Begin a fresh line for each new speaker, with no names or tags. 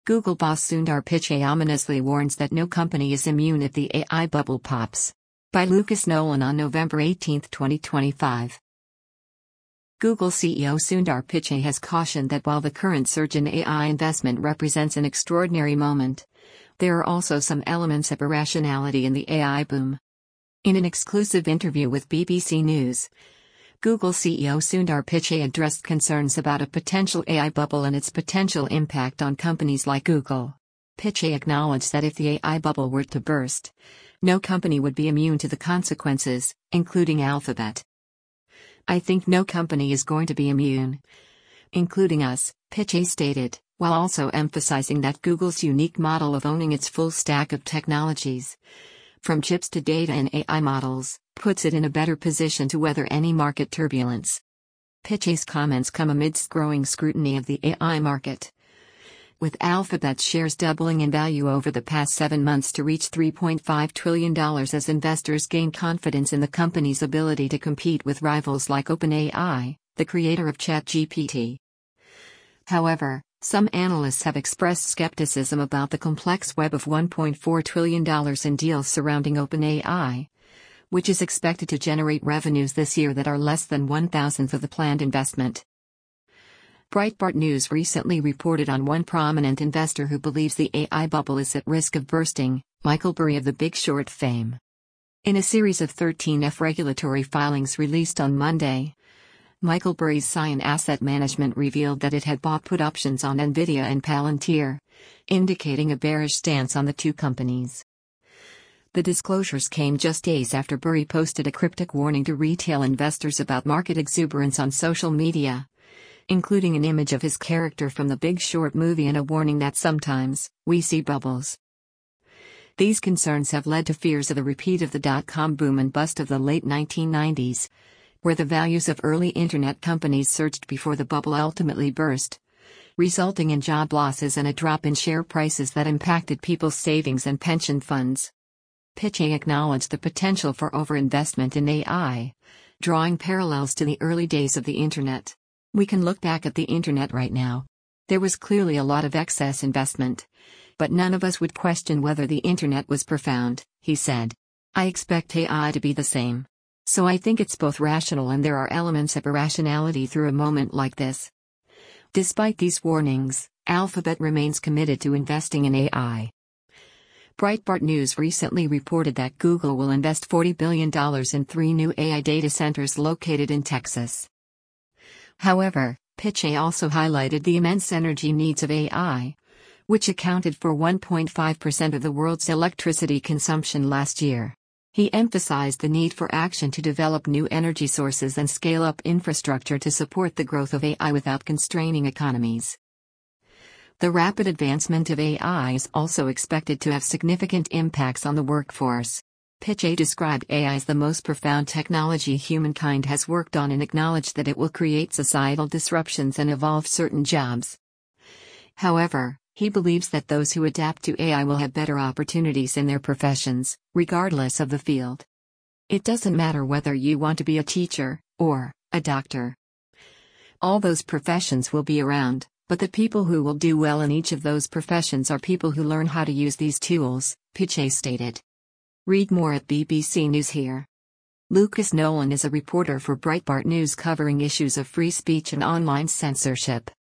Google boss Sundar Pichai ominously warns that no company is immune if the AI bubble pops. By Lucas Nolan on November 18, 2025. Google CEO Sundar Pichai has cautioned that while the current surge in AI investment represents an extraordinary moment, there are also some elements of irrationality in the AI boom. In an exclusive interview with BBC News, Google CEO Sundar Pichai addressed concerns about a potential AI bubble and its potential impact on companies like Google. Pichai acknowledged that if the AI bubble were to burst, no company would be immune to the consequences, including Alphabet. "I think no company is going to be immune, including us," Pichai stated, while also emphasizing that Google's unique model of owning its full stack of technologies, from chips to data and AI models, puts it in a better position to weather any market turbulence. Pichai's comments come amidst growing scrutiny of the AI market, with Alphabet's shares doubling in value over the past 7 months to reach $3.5 trillion as investors gain confidence in the company's ability to compete with rivals like OpenAI, the creator of ChatGPT. However, some analysts have expressed skepticism about the complex web of $1.4 trillion in deals surrounding OpenAI, which is expected to generate revenues this year that are less than 1/1000th of the planned investment. Breitbart News recently reported on one prominent investor who believes the AI bubble is at risk of bursting, Michael Burry of The Big Short fame. In a series of 13F regulatory filings released on Monday, Michael Burry's Scion Asset Management revealed that it had bought put options on Nvidia and Palantir, indicating a bearish stance on the two companies. The disclosures came just days after Burry posted a cryptic warning to retail investors about market exuberance on social media, including an image of his character from The Big Short movie and a warning that sometimes we see bubbles. These concerns have led to fears of a repeat of the dot-com boom and bust of the late 1990s, where the values of early internet companies surged before the bubble ultimately burst, resulting in job losses and a drop in share prices that impacted people's savings and pension funds. Pichai acknowledged the potential for overinvestment in AI, drawing parallels to the early days of the internet. "We can look back at the internet right now. There was clearly a lot of excess investment, but none of us would question whether the internet was profound," he said. "I expect AI to be the same. So I think it's both rational and there are elements of irrationality through a moment like this." Despite these warnings, Alphabet remains committed to investing in AI. Breitbart News recently reported that Google will invest $40 billion in 3 new AI data centers located in Texas. However, Pichai also highlighted the immense energy needs of AI, which accounted for 1.5% of the world's electricity consumption last year. He emphasized the need for action to develop new energy sources and scale up infrastructure to support the growth of AI without constraining economies. The rapid advancement of AI is also expected to have significant impacts on the workforce. Pichai described AI as the most profound technology humankind has worked on and acknowledged that it will create societal disruptions and evolve certain jobs. However, he believes that those who adapt to AI will have better opportunities in their professions, regardless of the field. "It doesn't matter whether you want to be a teacher or a doctor. All those professions will be around, but the people who will do well in each of those professions are people who learn how to use these tools," Pichai stated. Read more at BBC News here. Lucas Nolan is a reporter for Breitbart News covering issues of free speech and online censorship.